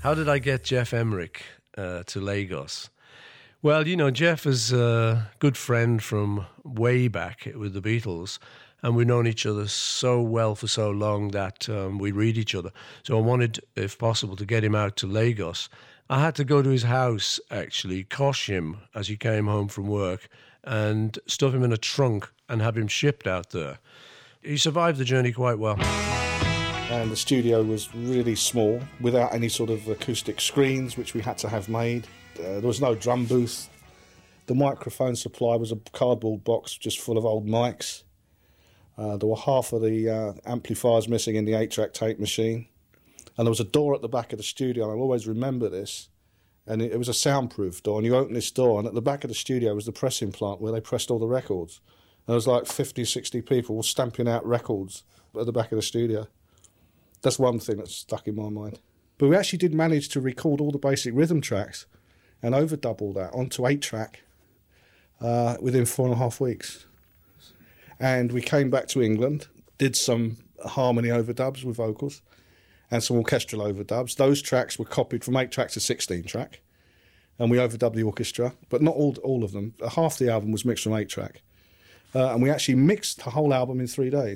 How did I get Geoff Emerick to Lagos? Well, you know, Geoff is a good friend from way back with the Beatles, and we've known each other so well for so long that we read each other. So I wanted, if possible, to get him out to Lagos. I had to go to his house, actually, cosh him as he came home from work, and stuff him in a trunk and have him shipped out there. He survived the journey quite well. And the studio was really small, without any sort of acoustic screens, which we had to have made. There was no drum booth. The microphone supply was a cardboard box just full of old mics. There were half of the amplifiers missing in the 8-track tape machine. And there was a door at the back of the studio, and I'll always remember this. And it was a soundproof door, and you open this door, and at the back of the studio was the pressing plant where they pressed all the records. And there was like 50, 60 people all stamping out records at the back of the studio. That's one thing that's stuck in my mind. But we actually did manage to record all the basic rhythm tracks and overdub all that onto 8-track within 4.5 weeks. And we came back to England, did some harmony overdubs with vocals and some orchestral overdubs. Those tracks were copied from 8-track to 16-track, and we overdubbed the orchestra, but not all of them. Half the album was mixed from 8-track. And we actually mixed the whole album in 3 days.